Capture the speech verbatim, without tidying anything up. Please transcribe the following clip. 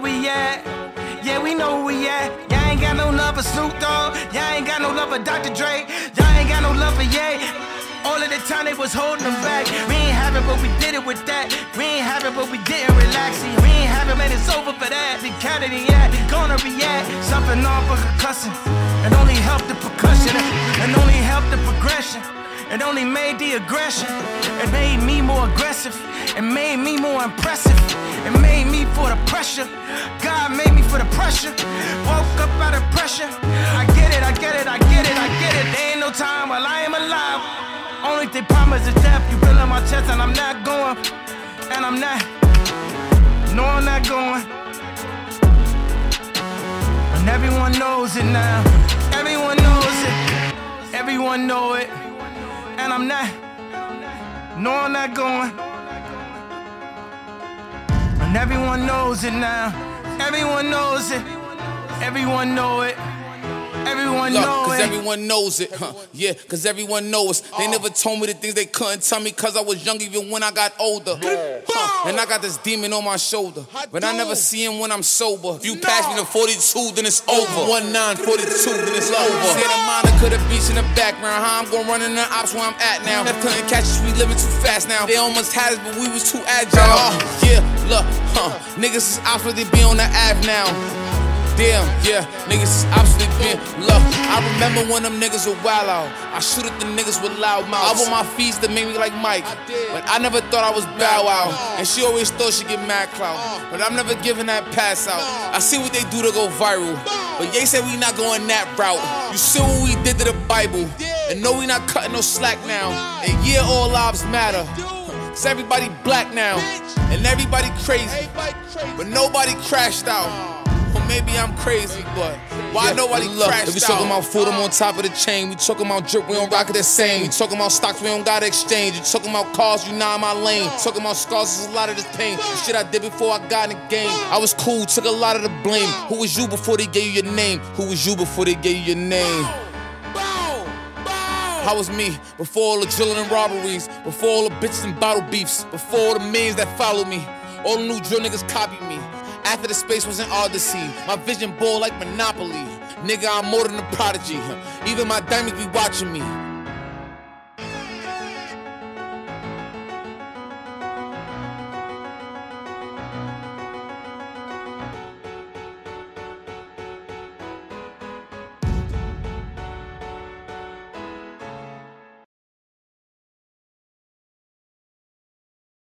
we at. Yeah, we know where we at. Y'all ain't got no love for Snoop Dogg. Y'all ain't got no love for Doctor Dre. Y'all ain't got no love for Ye. All of the time they was holding them back. We ain't have it, but we did it with that. We ain't have it, but we didn't relax. We ain't have it, man, it's over for that. The Kennedy, yeah, gonna react. Something off for concussing. It only helped the percussion. It only helped the progression. It only made the aggression. It made me more aggressive. It made me more impressive. It made me for the pressure. God made me for the pressure. Woke up out of pressure. I get it, I get it, I get it, I get it. There ain't no time while I am alive. Only thing promise is death. You feel in my chest and I'm not going. And I'm not. No, I'm not going. And everyone knows it now. Everyone knows it. Everyone know it. And I'm not. No, I'm not going. And everyone knows it now. Everyone knows it. Everyone know it. Everyone Look, know cause it. everyone knows it. Huh. Yeah, cause everyone knows. They oh. never told me the things they couldn't tell me cause I was young even when I got older. Huh. And I got this demon on my shoulder. I but do. I never see him when I'm sober. If you no. pass me the forty-two, then it's over. one nine forty-two, then it's over. Santa Monica, the beach in the background. How I'm gonna run in the ops where I'm at now. If couldn't catch us, we living too fast now. They almost had us, but we was too agile. Uh, yeah, look, huh. Niggas is ops, but they be on the Ave now. Damn, yeah, niggas is absolutely been love. I remember when them niggas were wild out. I shoot at the niggas with loud mouths. I want my feast that made me like Mike, but I never thought I was Bow Wow. And she always thought she'd get mad clout, but I'm never giving that pass out. I see what they do to go viral, but Ye said we not going that route. You see what we did to the Bible, and no, we not cutting no slack now. And yeah, all lives matter. Cause everybody black now, and everybody crazy, but nobody crashed out. Or maybe I'm crazy, but why yeah, nobody crashed out? If we talking about food, I'm on top of the chain. We talking about drip, we don't rock it the same. We talking about stocks, we don't gotta exchange. You talking about cars, you not in my lane. Talking about scars, there's a lot of this pain. The shit I did before I got in the game. I was cool, took a lot of the blame. Who was you before they gave you your name? Who was you before they gave you your name? How was me before all the drilling and robberies, before all the bitches and bottle beefs, before all the millions that followed me, all the new drill niggas copied me. After the space was an odyssey, my vision ball like Monopoly. Nigga, I'm more than a prodigy. Even my diamonds be watching me.